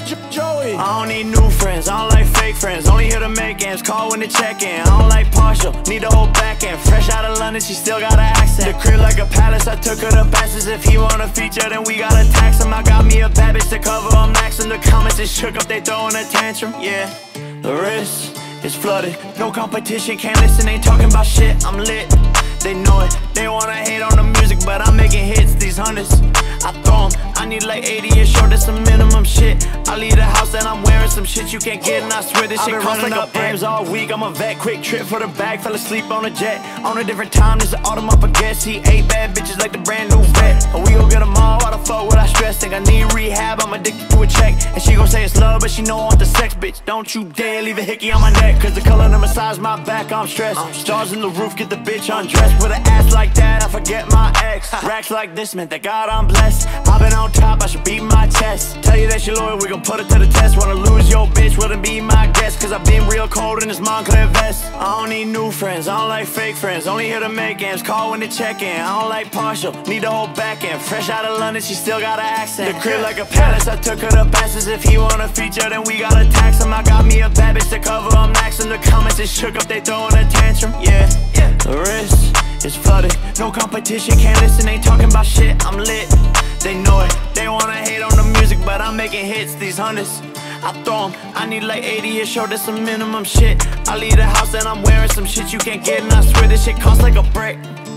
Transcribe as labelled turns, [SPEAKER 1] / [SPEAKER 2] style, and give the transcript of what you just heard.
[SPEAKER 1] Joey.
[SPEAKER 2] I don't need new friends, I don't like fake friends. Only here to make ends, call when they check in. I don't like partial, need the whole back end. Fresh out of London, she still got an accent. The crib like a palace, I took her to Bastards. If he want a feature, then we gotta tax him. I got me a bad bitch to cover, I'm maxing. The comments is shook up, they throwing a tantrum. Yeah, the wrist is flooded, no competition, can't listen, ain't talking about shit, I'm lit. They know it, they wanna hate on the music, but I'm making hits, these hundreds I throw 'em, I need like 80 a show, that's some minimum shit. I leave the house and I'm wearing some shit you can't get, and I swear this shit costs like up M's all week. I'm a vet, quick trip for the bag, fell asleep on a jet. On a different time, this is autumn, I forget. See 8 bad bitches like the brand new vet. And we gon' get them all, why the fuck would I stress? Think I need rehab, I'm addicted to a check. And she gon' say it's love, but she know I want the sex, bitch. Don't you dare leave a hickey on my neck, cause the color to massage my back, I'm stressed. Stars in the roof, get the bitch undressed. With an ass like that, I forget my ex. Racks like this, man, thank God I'm blessed. I've been on top, I should beat my chest. Tell you that she loyal, we gon' put it to the test. Wanna lose your bitch, wouldn't be my guess, cause I've been real cold in this Moncler vest. I don't need new friends, I don't like fake friends. Only here to make ends, call when they check in. I don't like partial, need the whole back end. Fresh out of London, she still got an accent. The crib like a palace, I took her to Bastards. If he want a feature, then we gotta tax him. I got me a bad bitch to cover, I'm maxing. The comments is shook up, they throwing a tantrum. Yeah, the wrist is flooded, no competition, can't listen, ain't talking about shit, I'm lit. They know it, they wanna hate on the music, but I'm making hits, these hundreds I throw 'em, I need like 80 a show, that's some minimum shit. I leave the house and I'm wearing some shit you can't get, and I swear this shit costs like a brick.